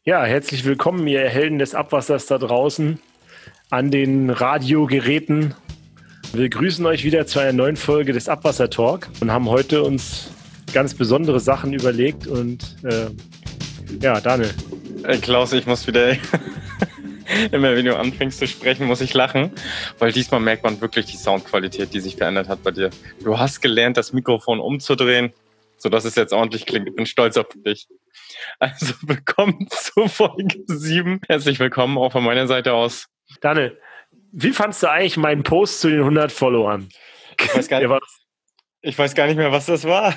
Ja, herzlich willkommen, ihr Helden des Abwassers da draußen an den Radiogeräten. Wir grüßen euch wieder zu einer neuen Folge des Abwasser-Talk und haben heute uns ganz besondere Sachen überlegt. Und Daniel. Klaus, ich muss wieder, immer wenn du anfängst zu sprechen, muss ich lachen, weil diesmal merkt man wirklich die Soundqualität, die sich verändert hat bei dir. Du hast gelernt, das Mikrofon umzudrehen, sodass es jetzt ordentlich klingt. Ich bin stolz auf dich. Also willkommen zu Folge 7. Herzlich willkommen auch von meiner Seite aus. Daniel, wie fandst du eigentlich meinen Post zu den 100 Followern? Ich weiß gar nicht mehr, was das war.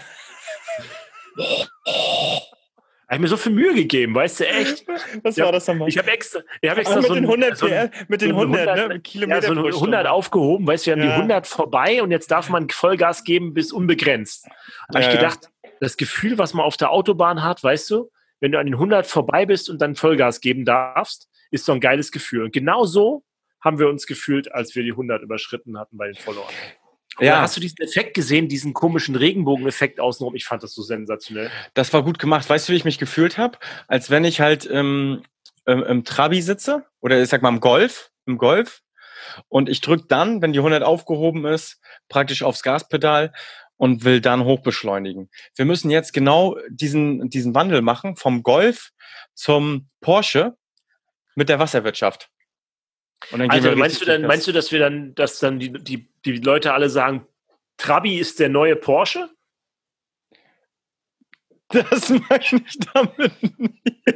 Ich habe mir so viel Mühe gegeben, weißt du, echt? Was war das nochmal? Ich habe extra mit so den 100 Kilometer so 100 aufgehoben, weißt du, wir haben die 100 vorbei und jetzt darf man Vollgas geben bis unbegrenzt. Da habe ich gedacht, das Gefühl, was man auf der Autobahn hat, weißt du, wenn du an den 100 vorbei bist und dann Vollgas geben darfst, ist so ein geiles Gefühl. Und genau so haben wir uns gefühlt, als wir die 100 überschritten hatten bei den Followern. Ja. Hast du diesen Effekt gesehen, diesen komischen Regenbogen-Effekt außenrum? Ich fand das so sensationell. Das war gut gemacht. Weißt du, wie ich mich gefühlt habe? Als wenn ich halt im Trabi sitze oder ich sag mal im Golf und ich drücke dann, wenn die 100 aufgehoben ist, praktisch aufs Gaspedal und will dann hochbeschleunigen. Wir müssen jetzt genau diesen Wandel machen vom Golf zum Porsche mit der Wasserwirtschaft. Und dann meinst du, dass dann die Leute alle sagen, Trabi ist der neue Porsche? Das meine ich damit nicht.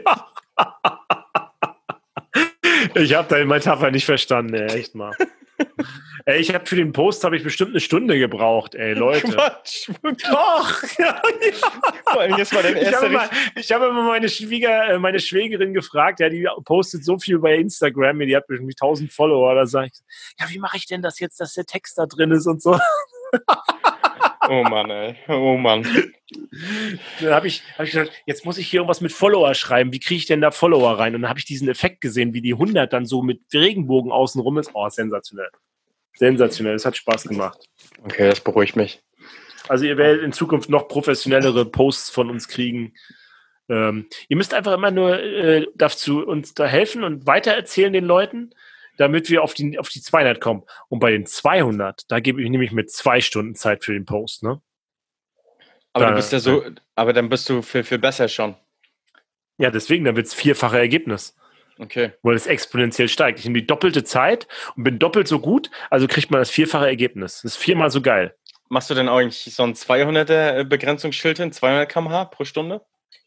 Ich habe deine Metapher nicht verstanden, echt mal. Ich habe für den Post bestimmt eine Stunde gebraucht, Leute. Quatsch, doch! Ja. Vor allem jetzt mal dein erster Ich habe immer meine Schwägerin gefragt, ja, die postet so viel bei Instagram, die hat bestimmt 1000 Follower, da sage ich, ja, wie mache ich denn das jetzt, dass der Text da drin ist und so? Oh Mann, ey. Oh Mann. Dann habe ich gedacht, jetzt muss ich hier irgendwas mit Follower schreiben. Wie kriege ich denn da Follower rein? Und dann habe ich diesen Effekt gesehen, wie die 100 dann so mit Regenbogen außenrum ist. Oh, sensationell. Sensationell. Es hat Spaß gemacht. Okay, das beruhigt mich. Also ihr werdet in Zukunft noch professionellere Posts von uns kriegen. Ihr müsst einfach immer nur dazu uns da helfen und weitererzählen den Leuten, damit wir auf die 200 kommen. Und bei den 200, da gebe ich nämlich mit 2 Stunden Zeit für den Post, ne? Aber dann bist du viel besser schon. Ja, deswegen, dann wird es 4-fache Ergebnis. Okay. Weil es exponentiell steigt. Ich nehme die doppelte Zeit und bin doppelt so gut, also kriegt man das 4-fache Ergebnis. Das ist 4-mal so geil. Machst du denn eigentlich so ein 200er Begrenzungsschild hin, 200 km/h pro Stunde?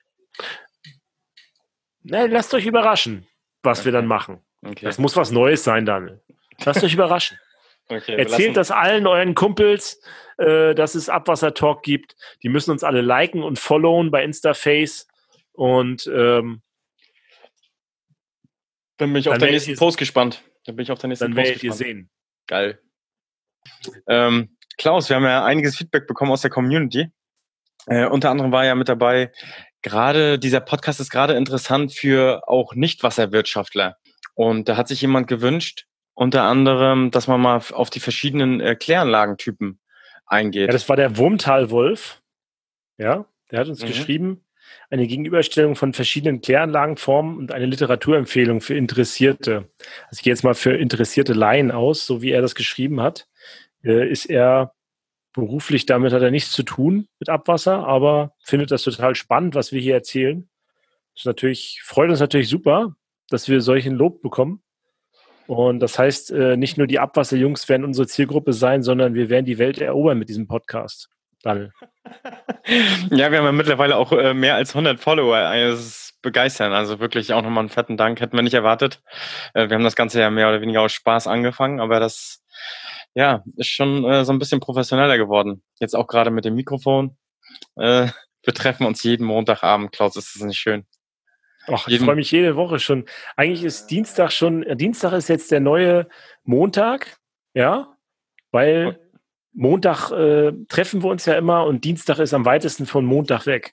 Na, lasst euch überraschen, was wir dann machen. Okay. Das muss was Neues sein, Daniel. Lasst euch überraschen. Okay, erzählt das allen euren Kumpels, dass es Abwasser-Talk gibt. Die müssen uns alle liken und followen bei Instaface. Und dann bin ich auf den nächsten Post gespannt. Dann werdet ihr sehen. Geil. Klaus, wir haben ja einiges Feedback bekommen aus der Community. Unter anderem war ja mit dabei, dieser Podcast ist gerade interessant für auch Nicht-Wasserwirtschaftler. Und da hat sich jemand gewünscht, unter anderem, dass man mal auf die verschiedenen Kläranlagentypen eingeht. Ja, das war der Wurmtal-Wolf. Ja, der hat uns geschrieben, eine Gegenüberstellung von verschiedenen Kläranlagenformen und eine Literaturempfehlung für Interessierte. Also ich gehe jetzt mal für interessierte Laien aus, so wie er das geschrieben hat. Ist er beruflich, damit hat er nichts zu tun mit Abwasser, aber findet das total spannend, was wir hier erzählen. Freut uns natürlich super, dass wir solchen Lob bekommen. Und das heißt, nicht nur die Abwasserjungs werden unsere Zielgruppe sein, sondern wir werden die Welt erobern mit diesem Podcast. Daniel. Ja, wir haben ja mittlerweile auch mehr als 100 Follower. Das ist begeistern. Also wirklich auch nochmal einen fetten Dank. Hätten wir nicht erwartet. Wir haben das Ganze ja mehr oder weniger aus Spaß angefangen, aber das ist schon so ein bisschen professioneller geworden. Jetzt auch gerade mit dem Mikrofon. Wir treffen uns jeden Montagabend. Klaus, ist das nicht schön? Ach, ich freue mich jede Woche schon. Eigentlich ist Dienstag ist jetzt der neue Montag, ja, weil Montag treffen wir uns ja immer und Dienstag ist am weitesten von Montag weg.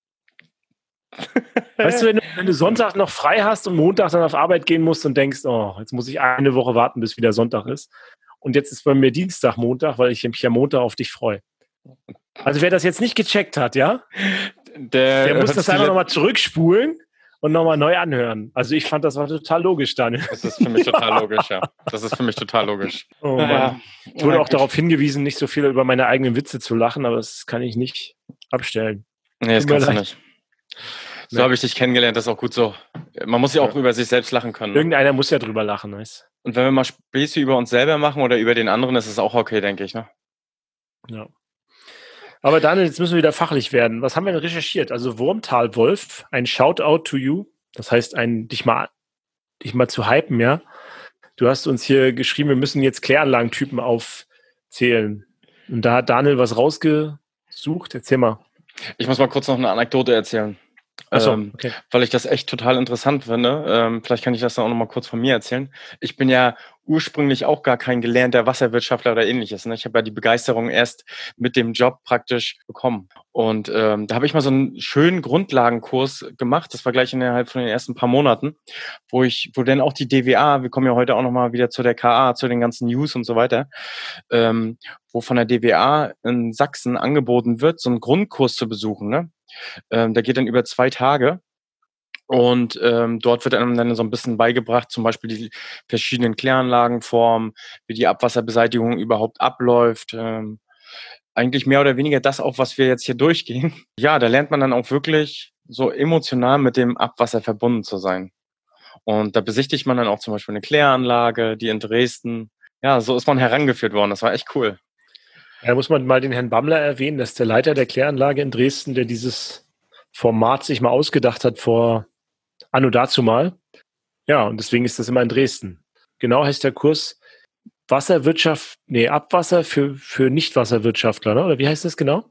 Weißt du, wenn du Sonntag noch frei hast und Montag dann auf Arbeit gehen musst und denkst, oh, jetzt muss ich eine Woche warten, bis wieder Sonntag ist. Und jetzt ist bei mir Dienstag, Montag, weil ich mich ja Montag auf dich freue. Also wer das jetzt nicht gecheckt hat, ja, der muss das einfach nochmal zurückspulen und nochmal neu anhören. Also ich fand, das war total logisch, Daniel. Das ist für mich total logisch, ja. Das ist für mich total logisch. Oh Mann. Ich wurde auch darauf hingewiesen, nicht so viel über meine eigenen Witze zu lachen, aber das kann ich nicht abstellen. Nee, das kannst du nicht. So habe ich dich kennengelernt, das ist auch gut so. Man muss ja auch über sich selbst lachen können. Ne? Irgendeiner muss ja drüber lachen, weißt? Und wenn wir mal Späße über uns selber machen oder über den anderen, ist es auch okay, denke ich, ne? Ja. Aber Daniel, jetzt müssen wir wieder fachlich werden. Was haben wir denn recherchiert? Also Wurmtal-Wolf, ein Shoutout to you. Das heißt, dich mal zu hypen, ja. Du hast uns hier geschrieben, wir müssen jetzt Kläranlagentypen aufzählen. Und da hat Daniel was rausgesucht. Erzähl mal. Ich muss mal kurz noch eine Anekdote erzählen. Achso, okay. Weil ich das echt total interessant finde. Vielleicht kann ich das dann auch noch mal kurz von mir erzählen. Ich bin ja ursprünglich auch gar kein gelernter Wasserwirtschaftler oder ähnliches. Ne? Ich habe ja die Begeisterung erst mit dem Job praktisch bekommen. Und da habe ich mal so einen schönen Grundlagenkurs gemacht. Das war gleich innerhalb von den ersten paar Monaten, wo dann auch die DWA, wir kommen ja heute auch noch mal wieder zu der KA, zu den ganzen News und so weiter, wo von der DWA in Sachsen angeboten wird, so einen Grundkurs zu besuchen. Ne? Der geht dann über 2 Tage. Und dort wird einem dann so ein bisschen beigebracht, zum Beispiel die verschiedenen Kläranlagenformen, wie die Abwasserbeseitigung überhaupt abläuft. Eigentlich mehr oder weniger das auch, was wir jetzt hier durchgehen. Ja, da lernt man dann auch wirklich so emotional mit dem Abwasser verbunden zu sein. Und da besichtigt man dann auch zum Beispiel eine Kläranlage, die in Dresden. Ja, so ist man herangeführt worden. Das war echt cool. Da muss man mal den Herrn Bammler erwähnen, das ist der Leiter der Kläranlage in Dresden, der dieses Format sich mal ausgedacht hat vor anno dazu mal. Ja, und deswegen ist das immer in Dresden. Genau heißt der Kurs Abwasser für Nichtwasserwirtschaftler, ne? Oder wie heißt das genau?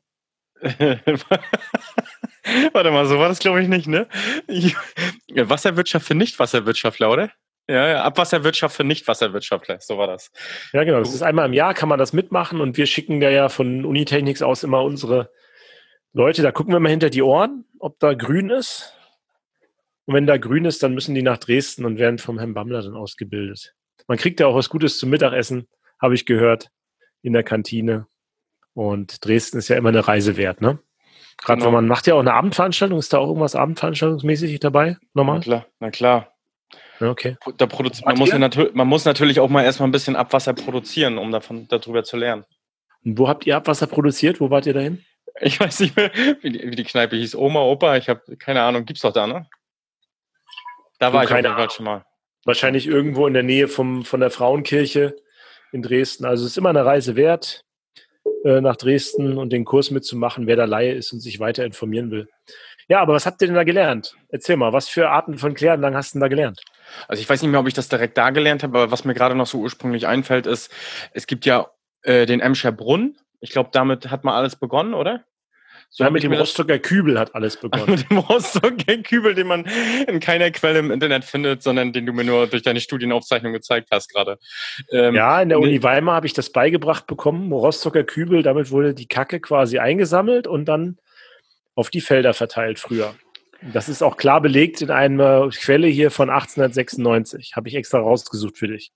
Warte mal, so war das glaube ich nicht, ne? Wasserwirtschaft für Nichtwasserwirtschaftler, oder? Ja, Abwasserwirtschaft für Nichtwasserwirtschaftler, so war das. Ja, genau. Das ist einmal im Jahr, kann man das mitmachen und wir schicken da ja von Unitechnics aus immer unsere Leute, da gucken wir mal hinter die Ohren, ob da grün ist. Und wenn da grün ist, dann müssen die nach Dresden und werden vom Herrn Bammler dann ausgebildet. Man kriegt ja auch was Gutes zum Mittagessen, habe ich gehört, in der Kantine. Und Dresden ist ja immer eine Reise wert, ne? Gerade wenn man macht ja auch eine Abendveranstaltung, ist da auch irgendwas abendveranstaltungsmäßig dabei? Nochmal? Na klar. Ja, okay. Man muss natürlich auch mal erstmal ein bisschen Abwasser produzieren, um darüber zu lernen. Und wo habt ihr Abwasser produziert? Wo wart ihr dahin? Ich weiß nicht mehr, wie die Kneipe hieß. Oma, Opa, ich habe keine Ahnung. Gibt's doch da, ne? Da war ich auf jeden Fall schon mal. Wahrscheinlich irgendwo in der Nähe von der Frauenkirche in Dresden. Also es ist immer eine Reise wert, nach Dresden und den Kurs mitzumachen, wer da Laie ist und sich weiter informieren will. Ja, aber was habt ihr denn da gelernt? Erzähl mal, was für Arten von Kläranlagen hast du denn da gelernt? Also ich weiß nicht mehr, ob ich das direkt da gelernt habe, aber was mir gerade noch so ursprünglich einfällt, ist, es gibt ja den Emscher Brunnen. Ich glaube, damit hat mal alles begonnen, oder? So mit dem Rostocker Kübel hat alles begonnen. Mit dem Rostocker Kübel, den man in keiner Quelle im Internet findet, sondern den du mir nur durch deine Studienaufzeichnung gezeigt hast gerade. Ja, in der Uni Weimar habe ich das beigebracht bekommen. Rostocker Kübel, damit wurde die Kacke quasi eingesammelt und dann auf die Felder verteilt früher. Das ist auch klar belegt in einer Quelle hier von 1896. Habe ich extra rausgesucht für dich.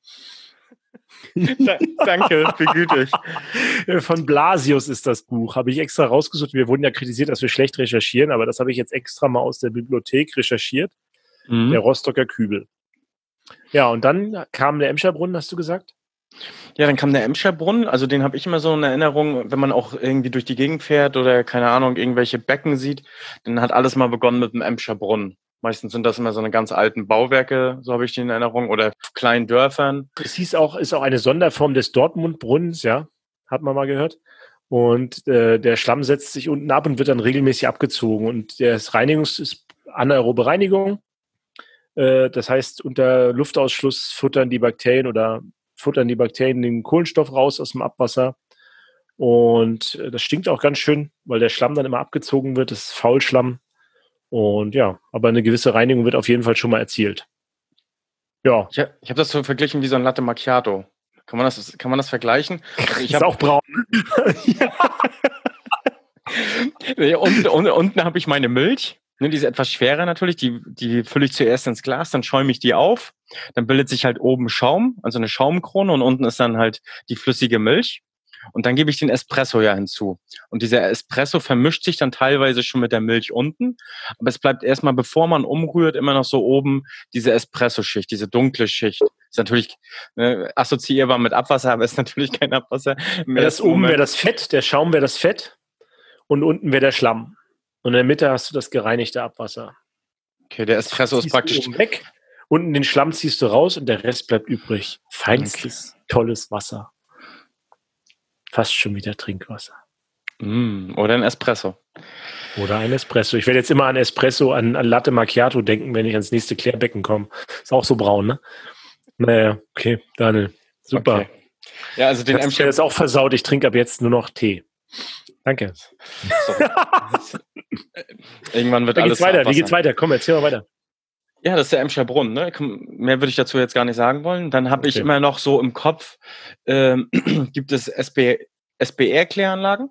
Danke, wie gütig. Von Blasius ist das Buch. Habe ich extra rausgesucht. Wir wurden ja kritisiert, dass wir schlecht recherchieren, aber das habe ich jetzt extra mal aus der Bibliothek recherchiert. Der Rostocker Kübel. Ja, und dann kam der Emscher Brunnen, hast du gesagt? Ja, dann kam der Emscher Brunnen. Also den habe ich immer so in Erinnerung, wenn man auch irgendwie durch die Gegend fährt oder, keine Ahnung, irgendwelche Becken sieht, dann hat alles mal begonnen mit dem Emscher Brunnen. Meistens sind das immer so eine ganz alten Bauwerke, so habe ich die in Erinnerung, oder kleinen Dörfern. Es ist auch eine Sonderform des Dortmund-Brunnens, ja, hat man mal gehört. Und der Schlamm setzt sich unten ab und wird dann regelmäßig abgezogen. Und das ist anaerobe Reinigung. Das heißt, unter Luftausschluss futtern die Bakterien den Kohlenstoff raus aus dem Abwasser. Und das stinkt auch ganz schön, weil der Schlamm dann immer abgezogen wird. Das ist Faulschlamm. Und ja, aber eine gewisse Reinigung wird auf jeden Fall schon mal erzielt. Ja. Ich habe das so verglichen wie so ein Latte Macchiato. Kann man das vergleichen? Also ist auch braun. Unten habe ich meine Milch. Ne, die ist etwas schwerer natürlich. Die fülle ich zuerst ins Glas, dann schäume ich die auf. Dann bildet sich halt oben Schaum, also eine Schaumkrone, und unten ist dann halt die flüssige Milch. Und dann gebe ich den Espresso ja hinzu. Und dieser Espresso vermischt sich dann teilweise schon mit der Milch unten. Aber es bleibt erstmal, bevor man umrührt, immer noch so oben diese Espresso-Schicht, diese dunkle Schicht. Ist natürlich assoziierbar mit Abwasser, aber ist natürlich kein Abwasser. Ja, das oben wäre das Fett, der Schaum wäre das Fett und unten wäre der Schlamm. Und in der Mitte hast du das gereinigte Abwasser. Okay, der Espresso ist praktisch weg. Unten den Schlamm ziehst du raus und der Rest bleibt übrig. Feinstes, tolles Wasser. Fast schon wieder Trinkwasser. Oder ein Espresso. Oder ein Espresso. Ich werde jetzt immer an Espresso, an Latte Macchiato denken, wenn ich ans nächste Klärbecken komme. Ist auch so braun, ne? Naja, okay, Daniel. Super. Okay. Ja, also den Emscher ist auch versaut. Ich trinke ab jetzt nur noch Tee. Danke. So. Irgendwann wird alles weiter. Wie geht's weiter? Komm, erzähl mal weiter. Ja, das ist der Emscher Brunnen. Ne? Mehr würde ich dazu jetzt gar nicht sagen wollen. Dann habe ich immer noch so im Kopf, gibt es SBR-Kläranlagen.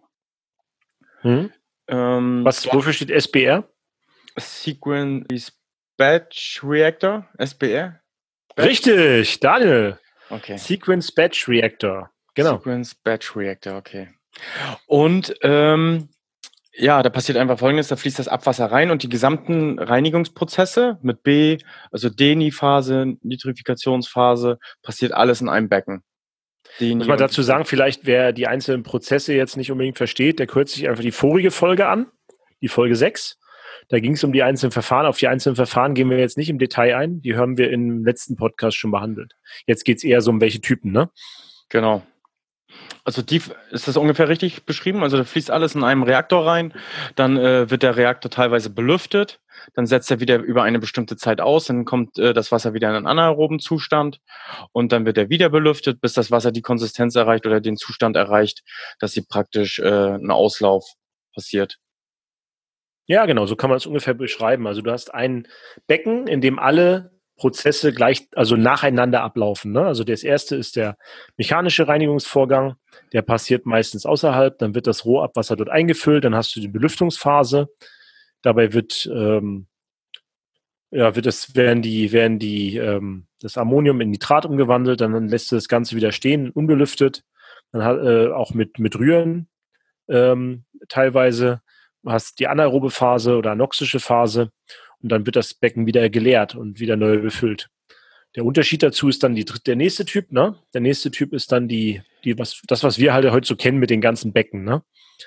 Wofür steht SBR? Sequence Batch Reactor, SBR. Richtig, Daniel. Okay. Sequence Batch Reactor. Genau. Sequence Batch Reactor, okay. Und ja, da passiert einfach Folgendes, da fließt das Abwasser rein und die gesamten Reinigungsprozesse mit B, also Deni-Phase, Nitrifikationsphase, passiert alles in einem Becken. Muss man dazu sagen, vielleicht wer die einzelnen Prozesse jetzt nicht unbedingt versteht, der hört sich einfach die vorige Folge an, die Folge 6. Da ging es um die einzelnen Verfahren. Auf die einzelnen Verfahren gehen wir jetzt nicht im Detail ein. Die haben wir im letzten Podcast schon behandelt. Jetzt geht es eher so um welche Typen, ne? Genau. Also ist das ungefähr richtig beschrieben? Also da fließt alles in einen Reaktor rein, dann wird der Reaktor teilweise belüftet, dann setzt er wieder über eine bestimmte Zeit aus, dann kommt das Wasser wieder in einen anaeroben Zustand und dann wird er wieder belüftet, bis das Wasser die Konsistenz erreicht oder den Zustand erreicht, dass sie praktisch ein Auslauf passiert. Ja, genau, so kann man es ungefähr beschreiben. Also du hast ein Becken, in dem alle Prozesse also nacheinander ablaufen. Ne? Also das erste ist der mechanische Reinigungsvorgang, der passiert meistens außerhalb, dann wird das Rohabwasser dort eingefüllt, dann hast du die Belüftungsphase, dabei werden das Ammonium in Nitrat umgewandelt, dann lässt du das Ganze wieder stehen, unbelüftet, dann auch mit Rühren teilweise, du hast die anaerobe Phase oder anoxische Phase. Und dann wird das Becken wieder geleert und wieder neu befüllt. Der Unterschied dazu ist dann der nächste Typ, ne? Der nächste Typ ist dann was wir halt heute so kennen mit den ganzen Becken, ne?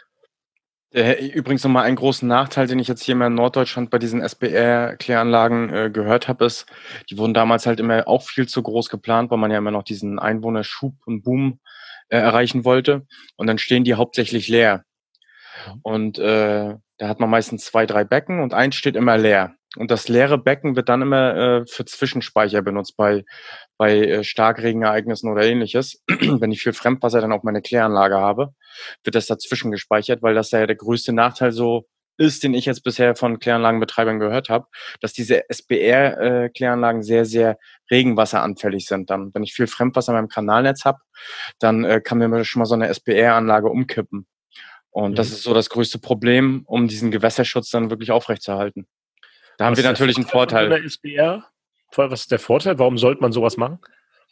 Übrigens nochmal einen großen Nachteil, den ich jetzt hier mal in Norddeutschland bei diesen SBR-Kläranlagen gehört habe, ist, die wurden damals halt immer auch viel zu groß geplant, weil man ja immer noch diesen Einwohnerschub und Boom erreichen wollte. Und dann stehen die hauptsächlich leer. Und da hat man meistens 2, 3 Becken und eins steht immer leer. Und das leere Becken wird dann immer für Zwischenspeicher benutzt bei Starkregenereignissen oder ähnliches. Wenn ich viel Fremdwasser dann auf meine Kläranlage habe, wird das dazwischen gespeichert, weil das ja der größte Nachteil so ist, den ich jetzt bisher von Kläranlagenbetreibern gehört habe, dass diese SBR-Kläranlagen sehr, sehr regenwasseranfällig sind. Dann, wenn ich viel Fremdwasser in meinem Kanalnetz habe, dann kann mir schon mal so eine SBR-Anlage umkippen. Und das ist so das größte Problem, um diesen Gewässerschutz dann wirklich aufrechtzuerhalten. Da haben wir natürlich einen Vorteil. Was ist der Vorteil? Warum sollte man sowas machen?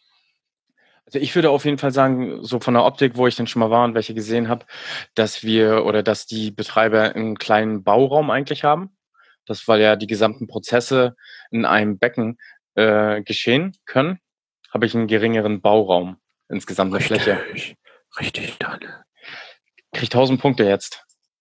Also ich würde auf jeden Fall sagen, so von der Optik, wo ich dann schon mal war und welche gesehen habe, dass die Betreiber einen kleinen Bauraum eigentlich haben. Das, weil ja die gesamten Prozesse in einem Becken geschehen können, habe ich einen geringeren Bauraum insgesamt eine Fläche. Richtig, Daniel. Krieg 1000 Punkte jetzt.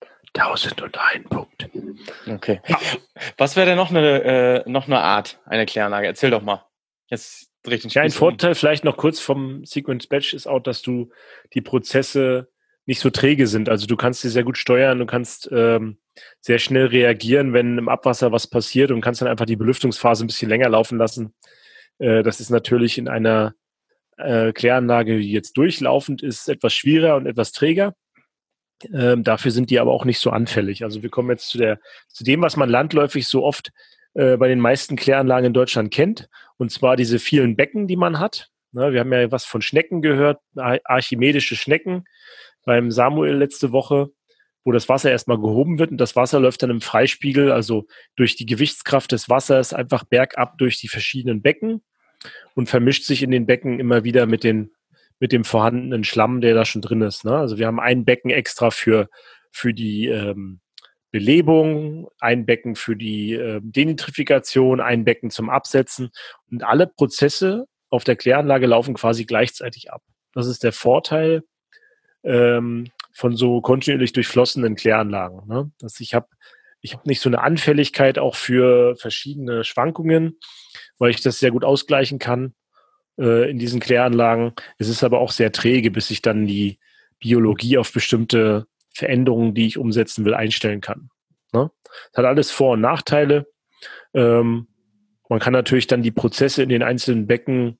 1001 Punkt. Okay. Ja. Was wäre denn noch eine Art, eine Kläranlage? Erzähl doch mal. Jetzt drehe ich den Spieß ein Vorteil vielleicht noch kurz vom Sequence Batch ist auch, dass die Prozesse nicht so träge sind. Also du kannst sie sehr gut steuern, du kannst sehr schnell reagieren, wenn im Abwasser was passiert und kannst dann einfach die Belüftungsphase ein bisschen länger laufen lassen. Das ist natürlich in einer Kläranlage, die jetzt durchlaufend ist, etwas schwieriger und etwas träger. Dafür sind die aber auch nicht so anfällig. Also wir kommen jetzt zu dem, was man landläufig so oft bei den meisten Kläranlagen in Deutschland kennt, und zwar diese vielen Becken, die man hat. Ne, wir haben ja was von Schnecken gehört, archimedische Schnecken beim Samuel letzte Woche, wo das Wasser erstmal gehoben wird und das Wasser läuft dann im Freispiegel, also durch die Gewichtskraft des Wassers einfach bergab durch die verschiedenen Becken und vermischt sich in den Becken immer wieder mit den mit dem vorhandenen Schlamm, der da schon drin ist. Ne? Also wir haben ein Becken extra für die Belebung, ein Becken für die Denitrifikation, ein Becken zum Absetzen. Und alle Prozesse auf der Kläranlage laufen quasi gleichzeitig ab. Das ist der Vorteil von so kontinuierlich durchflossenen Kläranlagen. Ne? Dass ich hab nicht so eine Anfälligkeit auch für verschiedene Schwankungen, weil ich das sehr gut ausgleichen kann in diesen Kläranlagen. Es ist aber auch sehr träge, bis ich dann die Biologie auf bestimmte Veränderungen, die ich umsetzen will, einstellen kann. Ne? Das hat alles Vor- und Nachteile. Man kann natürlich dann die Prozesse in den einzelnen Becken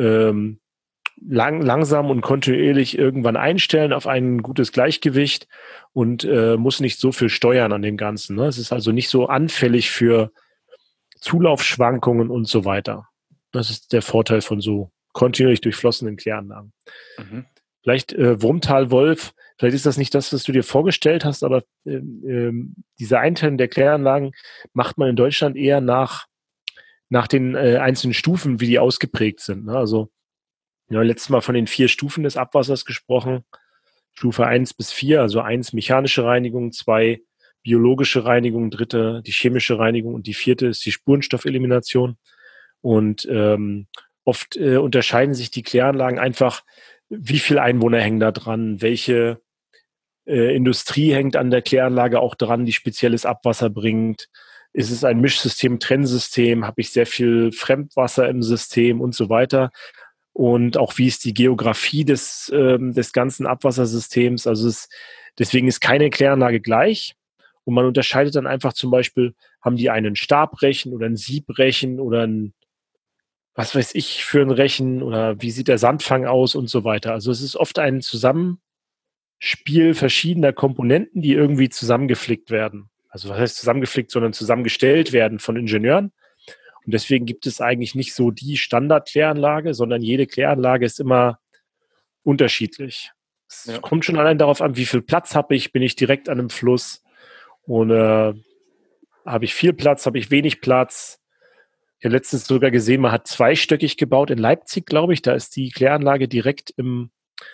langsam und kontinuierlich irgendwann einstellen auf ein gutes Gleichgewicht und muss nicht so viel steuern an dem Ganzen. Ne? Es ist also nicht so anfällig für Zulaufschwankungen und so weiter. Das ist der Vorteil von so kontinuierlich durchflossenen Kläranlagen. Mhm. Vielleicht Wurmtal-Wolf, vielleicht ist das nicht das, was du dir vorgestellt hast, aber diese Einteilung der Kläranlagen macht man in Deutschland eher nach den einzelnen Stufen, wie die ausgeprägt sind. Ne? Also letztes Mal von den 4 Stufen des Abwassers gesprochen. Stufe 1 bis 4, also 1 mechanische Reinigung, 2 biologische Reinigung, 3 die chemische Reinigung und die 4 ist die Spurenstoffelimination. Und oft unterscheiden sich die Kläranlagen einfach, wie viele Einwohner hängen da dran, welche Industrie hängt an der Kläranlage auch dran, die spezielles Abwasser bringt. Ist es ein Mischsystem, Trennsystem? Habe ich sehr viel Fremdwasser im System und so weiter? Und auch wie ist die Geografie des ganzen Abwassersystems? Also deswegen ist keine Kläranlage gleich. Und man unterscheidet dann einfach zum Beispiel, haben die einen Stabrechen oder ein Siebrechen oder ein, was weiß ich, für ein Rechen oder wie sieht der Sandfang aus und so weiter. Also es ist oft ein Zusammenspiel verschiedener Komponenten, die irgendwie zusammengeflickt werden. Also was heißt zusammengeflickt, sondern zusammengestellt werden von Ingenieuren. Und deswegen gibt es eigentlich nicht so die Standard-Kläranlage, sondern jede Kläranlage ist immer unterschiedlich. Es kommt schon allein darauf an, wie viel Platz habe ich, bin ich direkt an einem Fluss oder habe ich viel Platz, habe ich wenig Platz. Ich habe letztens sogar gesehen, man hat zweistöckig gebaut in Leipzig, glaube ich. Da ist die Kläranlage direkt im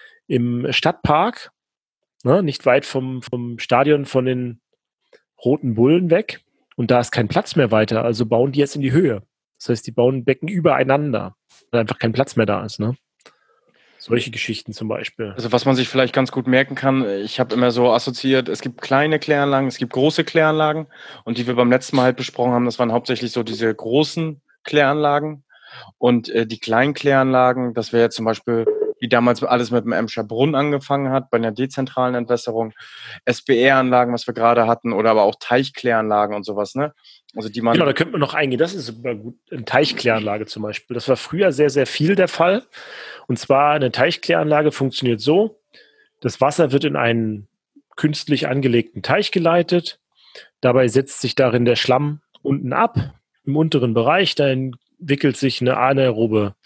Stadtpark, ne, nicht weit vom Stadion von den Roten Bullen weg. Und da ist kein Platz mehr weiter, also bauen die jetzt in die Höhe. Das heißt, die bauen Becken übereinander, weil einfach kein Platz mehr da ist. Ne? Solche Geschichten zum Beispiel. Also was man sich vielleicht ganz gut merken kann, ich habe immer so assoziiert, es gibt kleine Kläranlagen, es gibt große Kläranlagen und die wir beim letzten Mal halt besprochen haben, das waren hauptsächlich so diese großen Kläranlagen und die kleinen Kläranlagen, das wäre jetzt zum Beispiel, wie damals alles mit dem Emscher Brunnen angefangen hat, bei einer dezentralen Entwässerung, SBR-Anlagen, was wir gerade hatten, oder aber auch Teichkläranlagen und sowas, ne? Also die man genau, da könnte man noch eingehen. Das ist super gut. Eine Teichkläranlage zum Beispiel. Das war früher sehr, sehr viel der Fall. Und zwar eine Teichkläranlage funktioniert so, das Wasser wird in einen künstlich angelegten Teich geleitet. Dabei setzt sich darin der Schlamm unten ab, im unteren Bereich. Da entwickelt sich eine anaerobe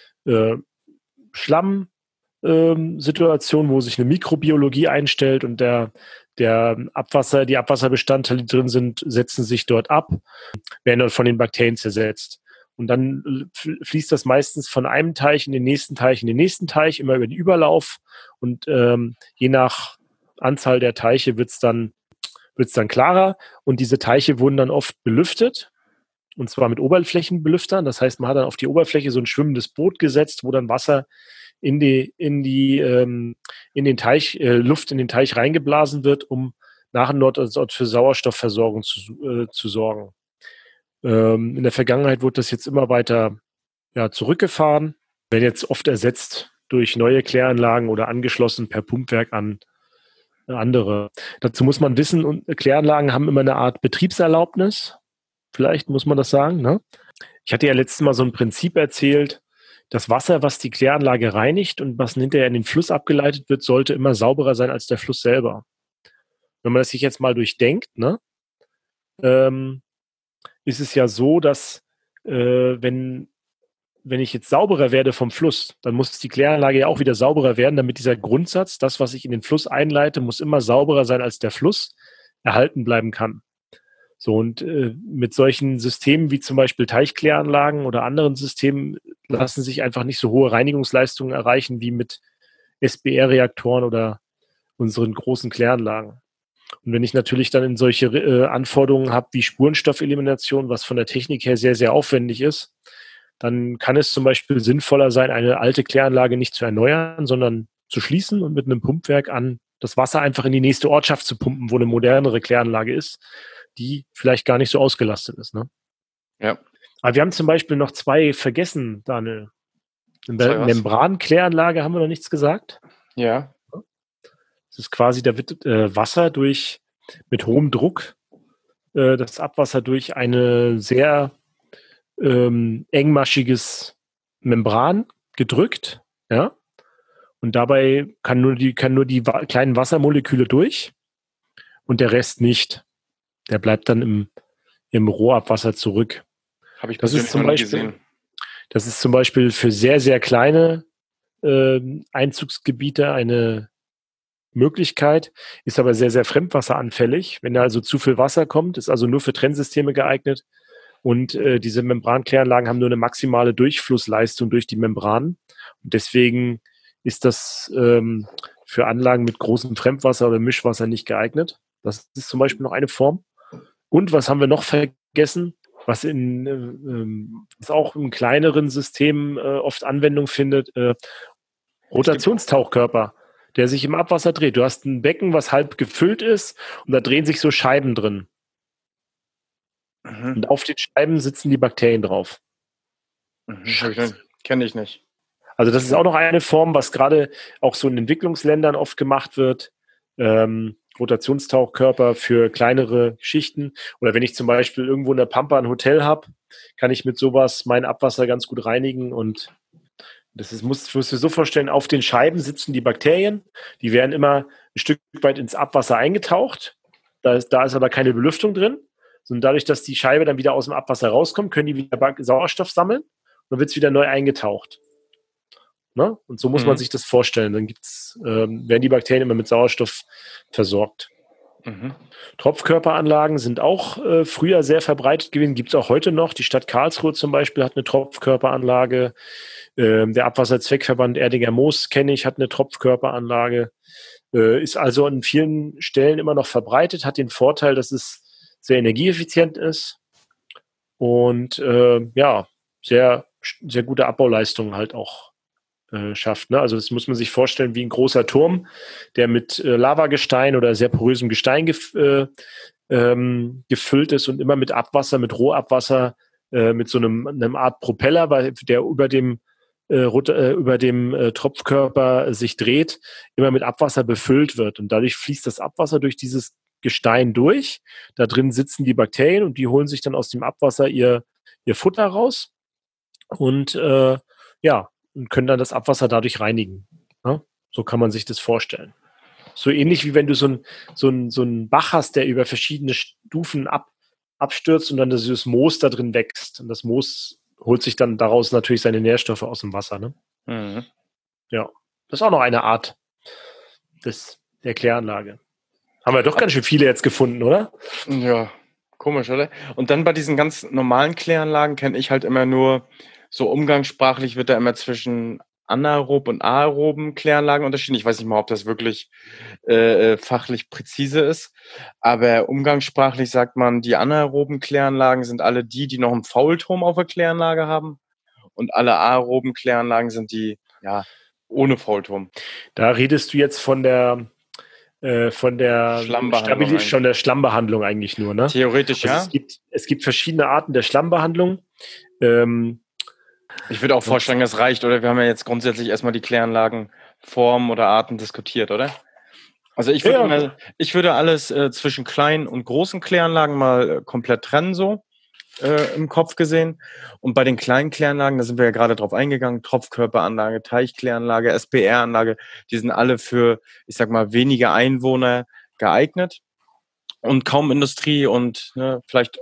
Schlammsituation, wo sich eine Mikrobiologie einstellt und die Abwasserbestandteile, die drin sind, setzen sich dort ab, werden dort von den Bakterien zersetzt. Und dann fließt das meistens von einem Teich in den nächsten Teich, in den nächsten Teich, immer über den Überlauf. Und je nach Anzahl der Teiche wird's dann klarer. Und diese Teiche wurden dann oft belüftet. Und zwar mit Oberflächenbelüftern. Das heißt, man hat dann auf die Oberfläche so ein schwimmendes Boot gesetzt, wo dann Wasser in den Teich, Luft in den Teich reingeblasen wird, um nach und dort für Sauerstoffversorgung zu sorgen. In der Vergangenheit wurde das jetzt immer weiter zurückgefahren, werden jetzt oft ersetzt durch neue Kläranlagen oder angeschlossen per Pumpwerk an andere. Dazu muss man wissen, und Kläranlagen haben immer eine Art Betriebserlaubnis. Vielleicht muss man das sagen. Ne? Ich hatte ja letztes Mal so ein Prinzip erzählt, das Wasser, was die Kläranlage reinigt und was hinterher in den Fluss abgeleitet wird, sollte immer sauberer sein als der Fluss selber. Wenn man das sich jetzt mal durchdenkt, ne, ist es ja so, dass wenn ich jetzt sauberer werde vom Fluss, dann muss die Kläranlage ja auch wieder sauberer werden, damit dieser Grundsatz, das, was ich in den Fluss einleite, muss immer sauberer sein als der Fluss, erhalten bleiben kann. So, und mit solchen Systemen wie zum Beispiel Teichkläranlagen oder anderen Systemen lassen sich einfach nicht so hohe Reinigungsleistungen erreichen wie mit SBR-Reaktoren oder unseren großen Kläranlagen. Und wenn ich natürlich dann in solche Anforderungen habe wie Spurenstoffelimination, was von der Technik her sehr, sehr aufwendig ist, dann kann es zum Beispiel sinnvoller sein, eine alte Kläranlage nicht zu erneuern, sondern zu schließen und mit einem Pumpwerk an das Wasser einfach in die nächste Ortschaft zu pumpen, wo eine modernere Kläranlage ist, die vielleicht gar nicht so ausgelastet ist. Ne? Ja. Aber wir haben zum Beispiel noch 2 vergessen, Daniel. Eine Membrankläranlage haben wir noch nichts gesagt. Ja. Das ist quasi, da wird Wasser mit hohem Druck, das Abwasser durch eine sehr engmaschiges Membran gedrückt, ja. Und dabei kann nur die kleinen Wassermoleküle durch und der Rest nicht. Der bleibt dann im Rohrabwasser zurück. Habe ich persönlich noch nie gesehen. Das ist zum Beispiel für sehr, sehr kleine Einzugsgebiete eine Möglichkeit, ist aber sehr, sehr fremdwasseranfällig. Wenn da also zu viel Wasser kommt, ist also nur für Trennsysteme geeignet. Und diese Membrankläranlagen haben nur eine maximale Durchflussleistung durch die Membranen. Und deswegen ist das für Anlagen mit großem Fremdwasser oder Mischwasser nicht geeignet. Das ist zum Beispiel noch eine Form. Und was haben wir noch vergessen, was auch in kleineren Systemen oft Anwendung findet? Rotationstauchkörper, der sich im Abwasser dreht. Du hast ein Becken, was halb gefüllt ist und da drehen sich so Scheiben drin. Mhm. Und auf den Scheiben sitzen die Bakterien drauf. Kenne ich nicht. Also das ist auch noch eine Form, was gerade auch so in Entwicklungsländern oft gemacht wird. Rotationstauchkörper für kleinere Schichten. Oder wenn ich zum Beispiel irgendwo in der Pampa ein Hotel habe, kann ich mit sowas mein Abwasser ganz gut reinigen. Und musst du dir so vorstellen, auf den Scheiben sitzen die Bakterien. Die werden immer ein Stück weit ins Abwasser eingetaucht. Da ist aber keine Belüftung drin. Und dadurch, dass die Scheibe dann wieder aus dem Abwasser rauskommt, können die wieder Sauerstoff sammeln und dann wird es wieder neu eingetaucht. Ne? Und so muss man sich das vorstellen. Dann werden die Bakterien immer mit Sauerstoff versorgt. Mhm. Tropfkörperanlagen sind auch früher sehr verbreitet gewesen, gibt es auch heute noch. Die Stadt Karlsruhe zum Beispiel hat eine Tropfkörperanlage. Der Abwasserzweckverband Erdinger Moos, kenne ich, hat eine Tropfkörperanlage. Ist also an vielen Stellen immer noch verbreitet, hat den Vorteil, dass es sehr energieeffizient ist und sehr, sehr gute Abbauleistungen halt auch schafft. Ne? Also das muss man sich vorstellen wie ein großer Turm, der mit Lavagestein oder sehr porösem Gestein gefüllt ist und immer mit Abwasser, mit Rohabwasser, mit so einem Art Propeller, der über dem Tropfkörper sich dreht, immer mit Abwasser befüllt wird. Und dadurch fließt das Abwasser durch dieses Gestein durch. Da drin sitzen die Bakterien und die holen sich dann aus dem Abwasser ihr Futter raus und und können dann das Abwasser dadurch reinigen. Ja? So kann man sich das vorstellen. So ähnlich wie wenn du so einen Bach hast, der über verschiedene Stufen abstürzt und dann dieses Moos da drin wächst. Und das Moos holt sich dann daraus natürlich seine Nährstoffe aus dem Wasser. Ne? Mhm. Ja, das ist auch noch eine Art der Kläranlage. Haben wir doch ganz schön viele jetzt gefunden, oder? Ja, komisch, oder? Und dann bei diesen ganz normalen Kläranlagen kenne ich halt immer nur, so umgangssprachlich wird da immer zwischen anaerob und aeroben Kläranlagen unterschieden. Ich weiß nicht mal, ob das wirklich fachlich präzise ist, aber umgangssprachlich sagt man, die anaeroben Kläranlagen sind alle die noch einen Faulturm auf der Kläranlage haben und alle aeroben Kläranlagen sind die, ohne Faulturm. Da redest du jetzt von der Schlammbehandlung eigentlich nur, ne? Theoretisch, also ja. Es gibt verschiedene Arten der Schlammbehandlung. Ich würde auch vorschlagen, das reicht, oder? Wir haben ja jetzt grundsätzlich erstmal die Kläranlagenformen oder Arten diskutiert, oder? Also ich würde alles zwischen kleinen und großen Kläranlagen mal komplett trennen, so im Kopf gesehen. Und bei den kleinen Kläranlagen, da sind wir ja gerade drauf eingegangen, Tropfkörperanlage, Teichkläranlage, SBR-Anlage, die sind alle für, ich sag mal, wenige Einwohner geeignet und kaum Industrie und vielleicht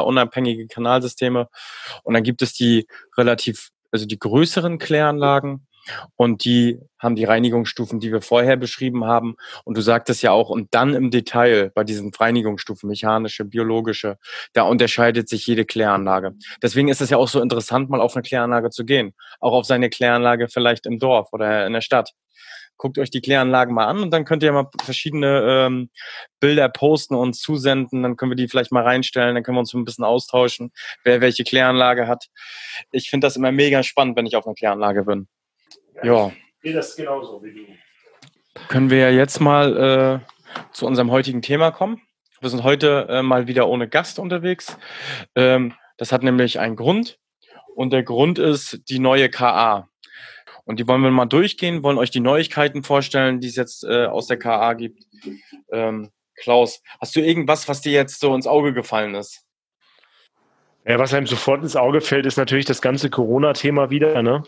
fremdwasserunabhängige Kanalsysteme. Und dann gibt es die die größeren Kläranlagen, Und die haben die Reinigungsstufen, die wir vorher beschrieben haben. Und du sagtest ja auch, und dann im Detail bei diesen Reinigungsstufen, mechanische, biologische, da unterscheidet sich jede Kläranlage. Deswegen ist es ja auch so interessant, mal auf eine Kläranlage zu gehen. Auch auf seine Kläranlage vielleicht im Dorf oder in der Stadt. Guckt euch die Kläranlagen mal an und dann könnt ihr mal verschiedene Bilder posten und zusenden. Dann können wir die vielleicht mal reinstellen, dann können wir uns ein bisschen austauschen, wer welche Kläranlage hat. Ich finde das immer mega spannend, wenn ich auf einer Kläranlage bin. Ja. Ich sehe das genauso wie du. Können wir ja jetzt mal zu unserem heutigen Thema kommen. Wir sind heute mal wieder ohne Gast unterwegs. Das hat nämlich einen Grund. Und der Grund ist die neue KA. Und die wollen wir mal durchgehen, wollen euch die Neuigkeiten vorstellen, die es jetzt aus der KA gibt. Klaus, hast du irgendwas, was dir jetzt so ins Auge gefallen ist? Ja, was einem sofort ins Auge fällt, ist natürlich das ganze Corona-Thema wieder, ne?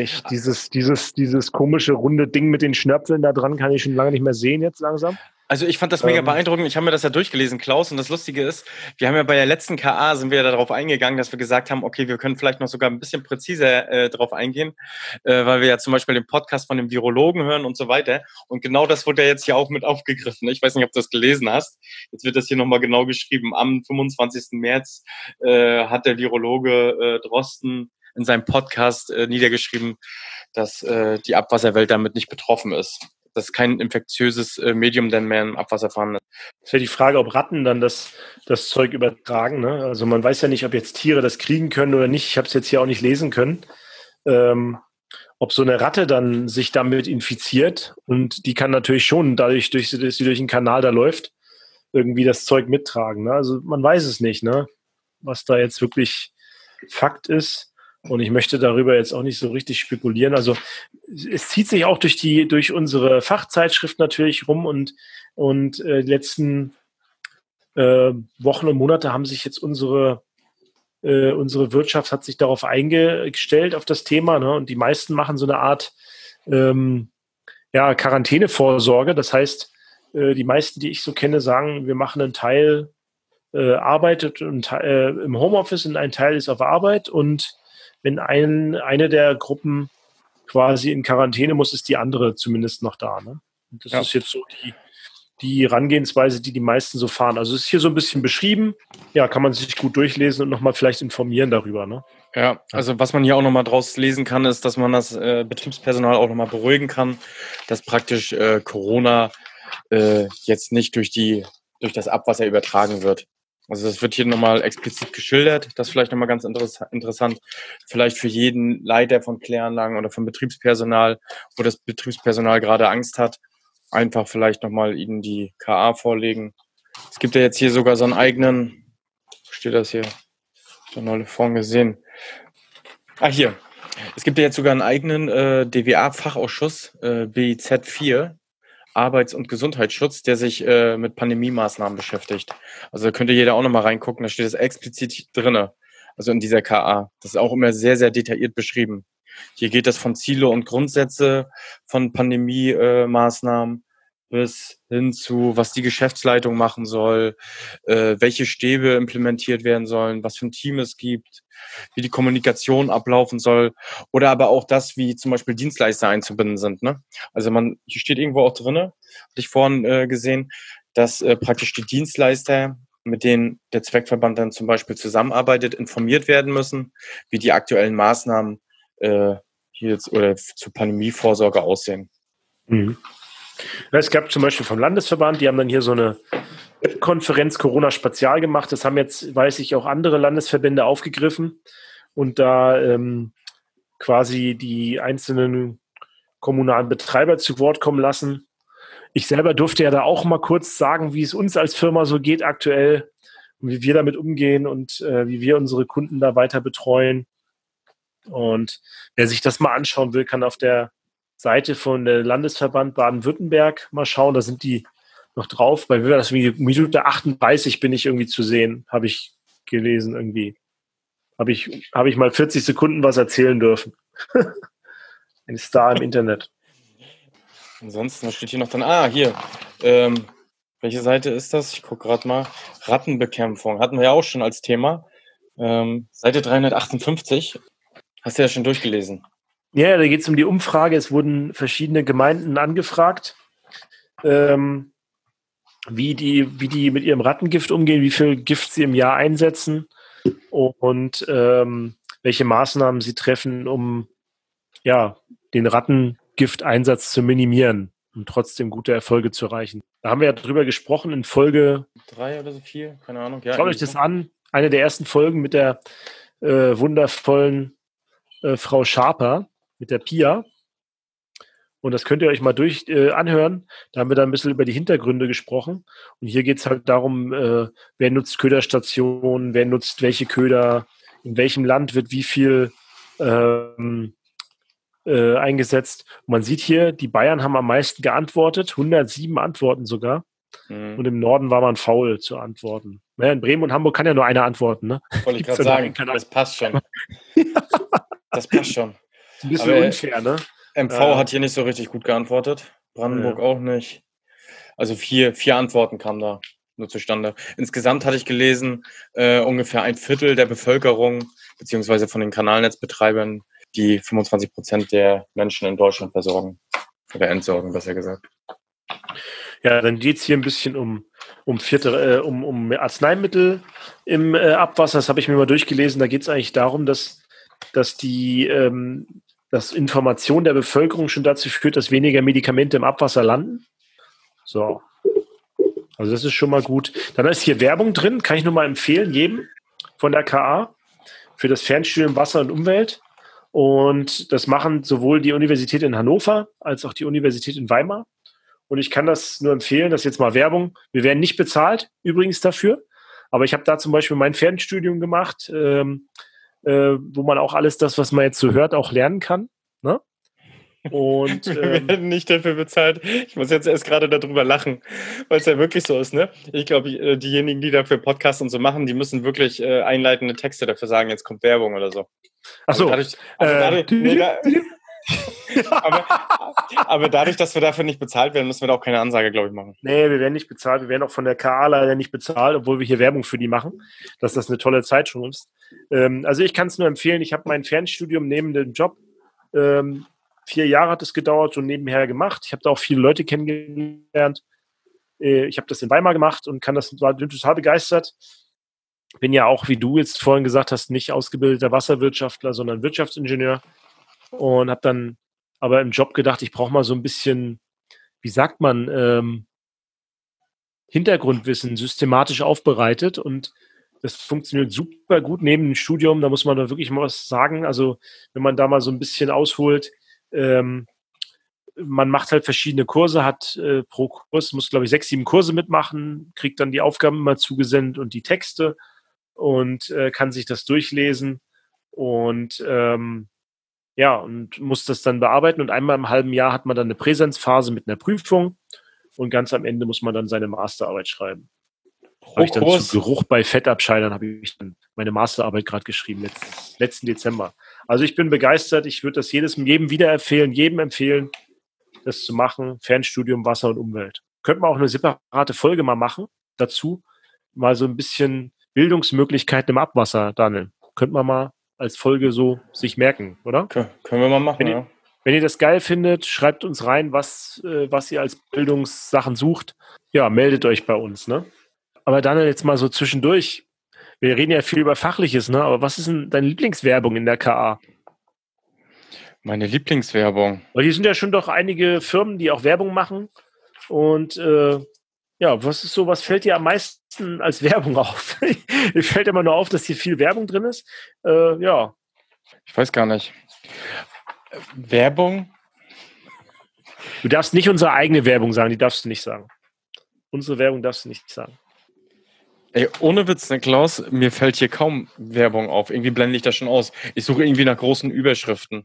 Dieses komische runde Ding mit den Schnörpfeln da dran kann ich schon lange nicht mehr sehen jetzt langsam. Also ich fand das mega beeindruckend. Ich habe mir das ja durchgelesen, Klaus. Und das Lustige ist, wir haben ja bei der letzten KA sind wir ja darauf eingegangen, dass wir gesagt haben, okay, wir können vielleicht noch sogar ein bisschen präziser darauf eingehen, weil wir ja zum Beispiel den Podcast von dem Virologen hören und so weiter. Und genau das wurde ja jetzt hier auch mit aufgegriffen. Ich weiß nicht, ob du das gelesen hast. Jetzt wird das hier nochmal genau geschrieben. Am 25. März hat der Virologe Drosten in seinem Podcast niedergeschrieben, dass die Abwasserwelt damit nicht betroffen ist. Dass kein infektiöses Medium dann mehr im Abwasser vorhanden ist. Das wäre die Frage, ob Ratten dann das Zeug übertragen. Ne? Also man weiß ja nicht, ob jetzt Tiere das kriegen können oder nicht. Ich habe es jetzt hier auch nicht lesen können. Ob so eine Ratte dann sich damit infiziert und die kann natürlich schon dadurch, dass sie durch den Kanal da läuft, irgendwie das Zeug mittragen. Ne? Also man weiß es nicht, ne? Was da jetzt wirklich Fakt ist. Und ich möchte darüber jetzt auch nicht so richtig spekulieren. Also es zieht sich auch durch unsere Fachzeitschrift natürlich rum und die letzten Wochen und Monate haben sich jetzt unsere Wirtschaft hat sich darauf eingestellt, auf das Thema. Ne? Und die meisten machen so eine Art Quarantänevorsorge. Das heißt, die meisten, die ich so kenne, sagen, wir machen einen Teil arbeitet im Homeoffice und ein Teil ist auf Arbeit. Und wenn eine der Gruppen quasi in Quarantäne muss, ist die andere zumindest noch da. Ne? Und das ist jetzt so die Herangehensweise, die meisten so fahren. Also es ist hier so ein bisschen beschrieben. Ja, kann man sich gut durchlesen und nochmal vielleicht informieren darüber. Ne? Ja, also was man hier auch nochmal draus lesen kann, ist, dass man das Betriebspersonal auch nochmal beruhigen kann, dass praktisch Corona jetzt nicht durch das Abwasser übertragen wird. Also das wird hier nochmal explizit geschildert. Das ist vielleicht nochmal ganz interessant. Vielleicht für jeden Leiter von Kläranlagen oder von Betriebspersonal, wo das Betriebspersonal gerade Angst hat, einfach vielleicht nochmal ihnen die KA vorlegen. Es gibt ja jetzt hier sogar so einen eigenen, wo steht das hier? Ich habe neulich vorhin gesehen. Hier. Es gibt ja jetzt sogar einen eigenen DWA-Fachausschuss, BIZ 4, Arbeits- und Gesundheitsschutz, der sich mit Pandemie-Maßnahmen beschäftigt. Also da könnte jeder auch nochmal reingucken, da steht es explizit drinne, also in dieser KA. Das ist auch immer sehr, sehr detailliert beschrieben. Hier geht es von Ziele und Grundsätze von Pandemie-Maßnahmen bis hin zu, was die Geschäftsleitung machen soll, welche Stäbe implementiert werden sollen, was für ein Team es gibt, wie die Kommunikation ablaufen soll oder aber auch das, wie zum Beispiel Dienstleister einzubinden sind. Ne? Also hier steht irgendwo auch drin, hatte ich vorhin gesehen, dass praktisch die Dienstleister, mit denen der Zweckverband dann zum Beispiel zusammenarbeitet, informiert werden müssen, wie die aktuellen Maßnahmen hier jetzt oder zur Pandemievorsorge aussehen. Mhm. Es gab zum Beispiel vom Landesverband, die haben dann hier so eine Konferenz Corona-Spezial gemacht. Das haben jetzt, weiß ich, auch andere Landesverbände aufgegriffen und da quasi die einzelnen kommunalen Betreiber zu Wort kommen lassen. Ich selber durfte ja da auch mal kurz sagen, wie es uns als Firma so geht aktuell und wie wir damit umgehen und wie wir unsere Kunden da weiter betreuen. Und wer sich das mal anschauen will, kann auf der Seite von der Landesverband Baden-Württemberg mal schauen. Da sind die noch drauf. Bei das Minute 38 bin ich irgendwie zu sehen, habe ich gelesen irgendwie. Habe ich mal 40 Sekunden was erzählen dürfen. Ein Star im Internet. Ansonsten, was steht hier noch drin? Hier. Welche Seite ist das? Ich gucke gerade mal. Rattenbekämpfung. Hatten wir ja auch schon als Thema. Seite 358. Hast du ja schon durchgelesen. Ja, da geht es um die Umfrage. Es wurden verschiedene Gemeinden angefragt, wie die mit ihrem Rattengift umgehen, wie viel Gift sie im Jahr einsetzen und welche Maßnahmen sie treffen, um den Rattengifteinsatz zu minimieren und trotzdem gute Erfolge zu erreichen. Da haben wir ja drüber gesprochen in Folge 3 oder so 4, keine Ahnung. Ja, schaut euch das an, eine der ersten Folgen mit der wundervollen Frau Schaper, mit der Pia. Und das könnt ihr euch mal anhören. Da haben wir da ein bisschen über die Hintergründe gesprochen. Und hier geht es halt darum, wer nutzt Köderstationen, wer nutzt welche Köder, in welchem Land wird wie viel eingesetzt. Und man sieht hier, die Bayern haben am meisten geantwortet, 107 Antworten sogar. Und im Norden war man faul zu antworten. Naja, in Bremen und Hamburg kann ja nur einer antworten. Ne? Wollte ich gerade sagen, das passt schon. Das passt schon. Ein bisschen unfair, ne? MV hat hier nicht so richtig gut geantwortet. Brandenburg auch nicht. Also vier Antworten kamen da nur zustande. Insgesamt hatte ich gelesen, ungefähr 1/4 der Bevölkerung, beziehungsweise von den Kanalnetzbetreibern, die 25% der Menschen in Deutschland versorgen. Oder entsorgen, besser gesagt. Ja, dann geht es hier ein bisschen um Arzneimittel im Abwasser. Das habe ich mir mal durchgelesen. Da geht es eigentlich darum, dass Information der Bevölkerung schon dazu führt, dass weniger Medikamente im Abwasser landen. So. Also das ist schon mal gut. Dann ist hier Werbung drin, kann ich nur mal empfehlen, jedem von der KA für das Fernstudium Wasser und Umwelt. Und das machen sowohl die Universität in Hannover als auch die Universität in Weimar. Und ich kann das nur empfehlen, das ist jetzt mal Werbung. Wir werden nicht bezahlt, übrigens dafür. Aber ich habe da zum Beispiel mein Fernstudium gemacht, wo man auch alles das, was man jetzt so hört, auch lernen kann. Ne? Und wir werden nicht dafür bezahlt. Ich muss jetzt erst gerade darüber lachen, weil es ja wirklich so ist. Ne? Ich glaube, diejenigen, die dafür Podcasts und so machen, die müssen wirklich einleitende Texte dafür sagen, jetzt kommt Werbung oder so. Ach so. Aber dadurch, dass wir dafür nicht bezahlt werden, müssen wir da auch keine Ansage, glaube ich, machen. Nee, wir werden nicht bezahlt. Wir werden auch von der KA leider nicht bezahlt, obwohl wir hier Werbung für die machen, dass das eine tolle Zeit schon ist. Also ich kann es nur empfehlen. Ich habe mein Fernstudium neben dem Job 4 Jahre hat es gedauert, so nebenher gemacht. Ich habe da auch viele Leute kennengelernt. Ich habe das in Weimar gemacht und war total begeistert. Bin ja auch, wie du jetzt vorhin gesagt hast, nicht ausgebildeter Wasserwirtschaftler, sondern Wirtschaftsingenieur. Und habe dann aber im Job gedacht, ich brauche mal so ein bisschen, wie sagt man, Hintergrundwissen systematisch aufbereitet. Und das funktioniert super gut neben dem Studium. Da muss man da wirklich mal was sagen. Also wenn man da mal so ein bisschen ausholt, man macht halt verschiedene Kurse, hat pro Kurs, muss glaube ich 6, 7 Kurse mitmachen, kriegt dann die Aufgaben immer zugesendet und die Texte und kann sich das durchlesen und und muss das dann bearbeiten und einmal im halben Jahr hat man dann eine Präsenzphase mit einer Prüfung und ganz am Ende muss man dann seine Masterarbeit schreiben. Habe ich dann zu Geruch bei Fettabscheidern habe ich dann meine Masterarbeit gerade geschrieben, letzten Dezember. Also ich bin begeistert, ich würde das jedem empfehlen, das zu machen, Fernstudium Wasser und Umwelt. Könnte man auch eine separate Folge mal machen, dazu mal so ein bisschen Bildungsmöglichkeiten im Abwasser, Daniel. Könnte man mal als Folge so sich merken, oder? Können wir mal machen, Wenn ihr das geil findet, schreibt uns rein, was ihr als Bildungssachen sucht. Ja, meldet euch bei uns, ne? Aber Daniel, jetzt mal so zwischendurch. Wir reden ja viel über Fachliches, ne? Aber was ist denn deine Lieblingswerbung in der KA? Meine Lieblingswerbung? Weil hier sind ja schon doch einige Firmen, die auch Werbung machen. Und was fällt dir am meisten als Werbung auf? Mir fällt immer nur auf, dass hier viel Werbung drin ist. Ich weiß gar nicht. Werbung? Du darfst nicht unsere eigene Werbung sagen, die darfst du nicht sagen. Unsere Werbung darfst du nicht sagen. Ey, ohne Witz, Klaus, mir fällt hier kaum Werbung auf. Irgendwie blende ich das schon aus. Ich suche irgendwie nach großen Überschriften.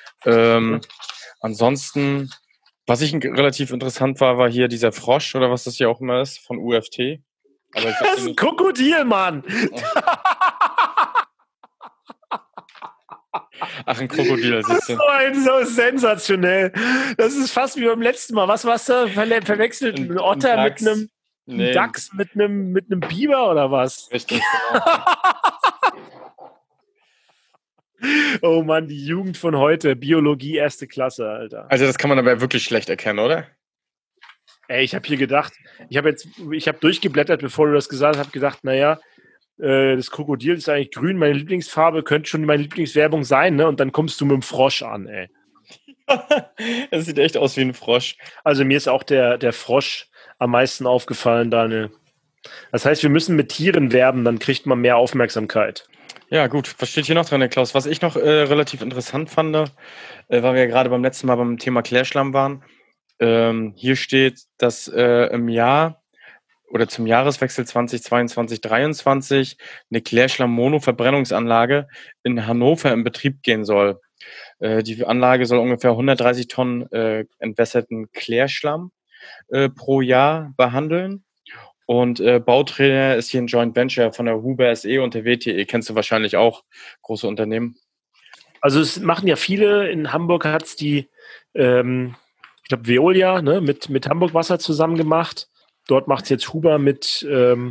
Ansonsten, was ich relativ interessant war hier dieser Frosch oder was das hier auch immer ist, von UFT. Aber das ist ein Krokodil, Mann! Ach, ein Krokodil. Das ist so sensationell. Das ist fast wie beim letzten Mal. Was war's da? Verwechselt ein Otter mit einem Dachs mit einem Biber oder was? Richtig, genau. Oh Mann, die Jugend von heute. Biologie erste Klasse, Alter. Also das kann man aber wirklich schlecht erkennen, oder? Ey, ich habe hier gedacht, ich habe durchgeblättert, bevor du das gesagt hast, habe gedacht, naja, das Krokodil ist eigentlich grün, meine Lieblingsfarbe, könnte schon meine Lieblingswerbung sein, ne? Und dann kommst du mit dem Frosch an, ey. Das sieht echt aus wie ein Frosch. Also mir ist auch der Frosch am meisten aufgefallen, Daniel. Das heißt, wir müssen mit Tieren werben, dann kriegt man mehr Aufmerksamkeit. Ja, gut. Was steht hier noch dran, Herr Klaus? Was ich noch relativ interessant fand, weil wir ja gerade beim letzten Mal beim Thema Klärschlamm waren. Hier steht, dass im Jahr oder zum Jahreswechsel 2022/23 eine Klärschlamm-Mono-Verbrennungsanlage in Hannover in Betrieb gehen soll. Die Anlage soll ungefähr 130 Tonnen entwässerten Klärschlamm pro Jahr behandeln. Und Bauträger ist hier ein Joint Venture von der Huber SE und der WTE. Kennst du wahrscheinlich auch, große Unternehmen. Also es machen ja viele. In Hamburg hat es die, ich glaube, Veolia, ne, mit Hamburg Wasser zusammen gemacht. Dort macht es jetzt Huber mit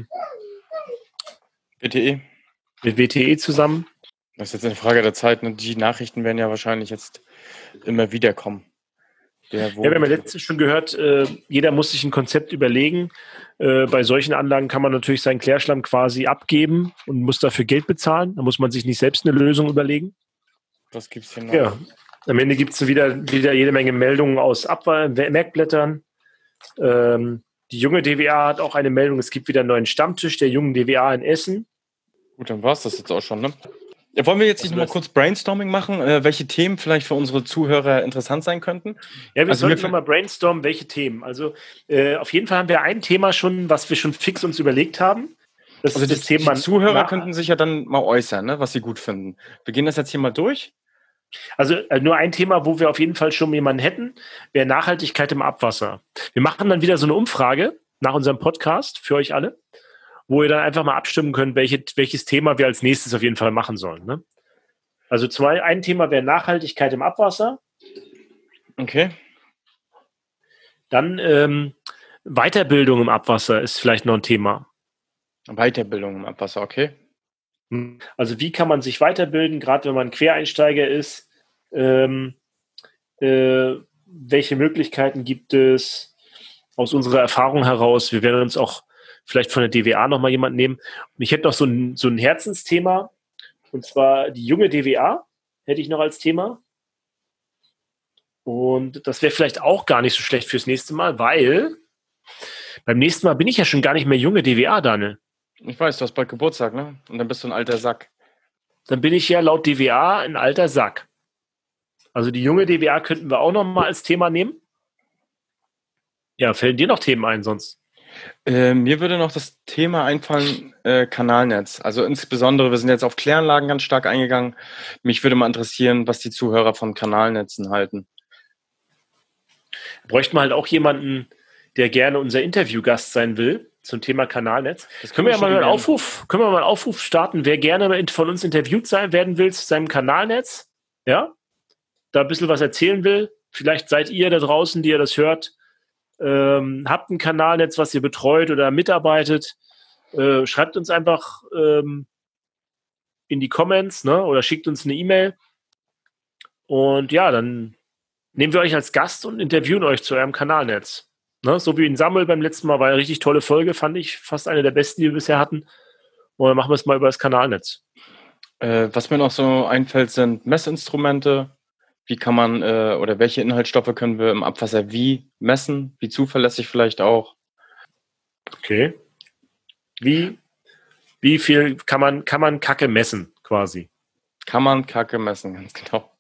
WTE. Mit WTE zusammen. Das ist jetzt eine Frage der Zeit. Ne? Die Nachrichten werden ja wahrscheinlich jetzt immer wieder kommen. Ja, wir haben ja letztens schon gehört, jeder muss sich ein Konzept überlegen. Bei solchen Anlagen kann man natürlich seinen Klärschlamm quasi abgeben und muss dafür Geld bezahlen. Da muss man sich nicht selbst eine Lösung überlegen. Was gibt's hier noch? Ja, am Ende gibt es wieder jede Menge Meldungen aus Merkblättern. Die junge DWA hat auch eine Meldung, es gibt wieder einen neuen Stammtisch der jungen DWA in Essen. Gut, dann war es das jetzt auch schon, ne? Ja, wollen wir jetzt nicht mal kurz Brainstorming machen, welche Themen vielleicht für unsere Zuhörer interessant sein könnten? Ja, wir sollten nochmal brainstormen, welche Themen. Also auf jeden Fall haben wir ein Thema schon, was wir schon fix uns überlegt haben. Das also ist das Thema. Die Zuhörer könnten sich ja dann mal äußern, ne, was sie gut finden. Wir gehen das jetzt hier mal durch. Also nur ein Thema, wo wir auf jeden Fall schon jemanden hätten, wäre Nachhaltigkeit im Abwasser. Wir machen dann wieder so eine Umfrage nach unserem Podcast für euch alle, wo ihr dann einfach mal abstimmen könnt, welches Thema wir als nächstes auf jeden Fall machen sollen. Ne? Also ein Thema wäre Nachhaltigkeit im Abwasser. Okay. Dann Weiterbildung im Abwasser ist vielleicht noch ein Thema. Weiterbildung im Abwasser, okay. Also wie kann man sich weiterbilden, gerade wenn man Quereinsteiger ist? Welche Möglichkeiten gibt es aus unserer Erfahrung heraus? Wir werden uns auch vielleicht von der DWA nochmal jemanden nehmen. Und ich hätte noch so ein Herzensthema, und zwar die junge DWA hätte ich noch als Thema. Und das wäre vielleicht auch gar nicht so schlecht fürs nächste Mal, weil beim nächsten Mal bin ich ja schon gar nicht mehr junge DWA, Daniel. Ich weiß, du hast bald Geburtstag, ne? Und dann bist du ein alter Sack. Dann bin ich ja laut DWA ein alter Sack. Also die junge DWA könnten wir auch noch mal als Thema nehmen. Ja, fällen dir noch Themen ein sonst? Mir würde noch das Thema einfallen, Kanalnetz. Also insbesondere, wir sind jetzt auf Kläranlagen ganz stark eingegangen. Mich würde mal interessieren, was die Zuhörer von Kanalnetzen halten. Bräuchten wir halt auch jemanden, der gerne unser Interviewgast sein will zum Thema Kanalnetz. Das können wir ja mal einen Aufruf starten, wer gerne von uns interviewt werden will zu seinem Kanalnetz, ja, da ein bisschen was erzählen will. Vielleicht seid ihr da draußen, die ihr das hört, habt ein Kanalnetz, was ihr betreut oder mitarbeitet. Schreibt uns einfach in die Comments, ne, oder schickt uns eine E-Mail. Und ja, dann nehmen wir euch als Gast und interviewen euch zu eurem Kanalnetz. Ne, so wie in Samuel beim letzten Mal, war eine richtig tolle Folge, fand ich. Fast eine der besten, die wir bisher hatten. Und dann machen wir es mal über das Kanalnetz. Was mir noch so einfällt, sind Messinstrumente. Wie kann man oder welche Inhaltsstoffe können wir im Abwasser wie messen? Wie zuverlässig vielleicht auch? Okay. Wie viel kann man Kacke messen, quasi? Kann man Kacke messen, ganz genau.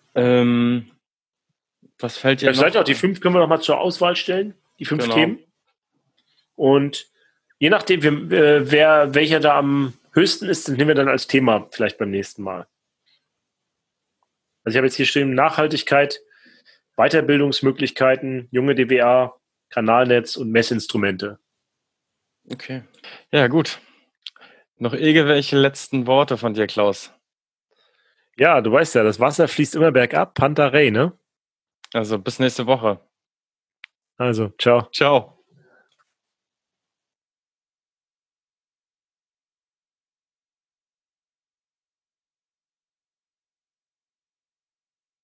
Was fällt dir noch? Vielleicht auch die 5 können wir noch mal zur Auswahl stellen. Die 5 Themen. Und je nachdem, welcher da am höchsten ist, den nehmen wir dann als Thema vielleicht beim nächsten Mal. Also ich habe jetzt hier stehen Nachhaltigkeit, Weiterbildungsmöglichkeiten, junge DWA, Kanalnetz und Messinstrumente. Okay. Ja, gut. Noch irgendwelche letzten Worte von dir, Klaus? Ja, du weißt ja, das Wasser fließt immer bergab, Pantarei, ne? Also bis nächste Woche. Also, ciao. Ciao.